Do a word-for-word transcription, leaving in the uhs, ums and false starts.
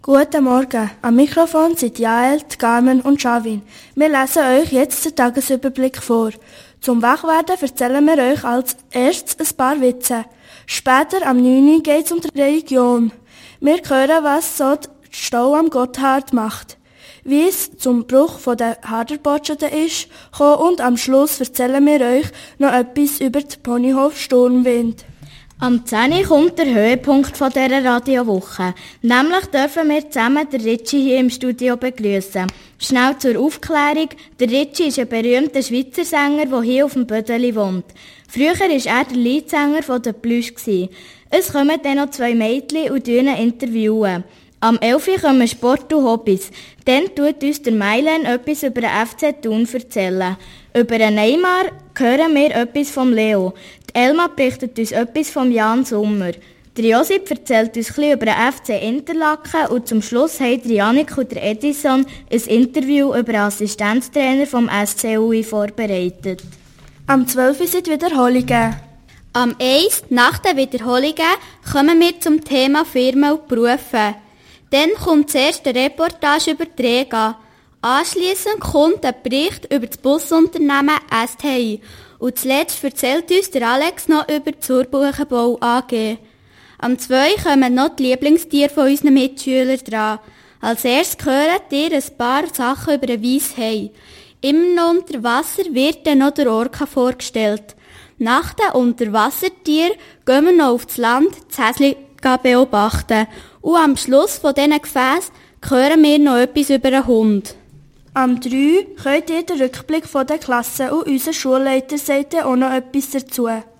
Guten Morgen, am Mikrofon sind Jael, Carmen und Javin. Wir lesen euch jetzt den Tagesüberblick vor. Zum Wachwerden erzählen wir euch als erstes ein paar Witze. Später, am neun Uhr, geht es um die Religion. Wir hören, was so der Stau am Gotthard macht, wie es zum Bruch von der Haderbotschede ist, und am Schluss erzählen wir euch noch etwas über den Ponyhof Sturmwind. Am zehn Uhr kommt der Höhepunkt von dieser Radiowoche. Nämlich dürfen wir zusammen den Ritchie hier im Studio begrüßen. Schnell zur Aufklärung. Der Ritchie ist ein berühmter Schweizer Sänger, der hier auf dem Bödeli wohnt. Früher war er der Leadsänger von den Plüsch. Es kommen dann noch zwei Mädchen und ihn interviewen. Am elf Uhr kommen Sport und Hobbys. Dann tut uns der Mailen etwas über den F C Thun erzählen. Über den Neymar hören wir etwas vom Leo. Die Elma berichtet uns etwas vom Jan Sommer. Der Josip erzählt uns etwas über den F C Interlaken und zum Schluss haben der Janik und der Edison ein Interview über den Assistenztrainer vom S C U I vorbereitet. Am zwölf Uhr sind Wiederholungen. Am eins nach den Wiederholungen kommen wir zum Thema Firmen und Berufe. Dann kommt zuerst eine Reportage über die Rega. Anschliessend kommt ein Bericht über das Busunternehmen S T I. Und zuletzt erzählt uns der Alex noch über die Zurbuchenbau A G. Am zwei kommen noch die Lieblingstiere von unseren Mitschülern dran. Als erstes hören ihr ein paar Sachen über den Weisshai. Immer noch unter Wasser wird dann noch der Orca vorgestellt. Nach den Unterwassertieren gehen wir noch aufs Land, das Häsli beobachten. Und am Schluss von diesen Gefäßen hören wir noch etwas über einen Hund. Am drei könnt ihr den Rückblick von der Klasse und unser Schulleiter sagt auch noch etwas dazu.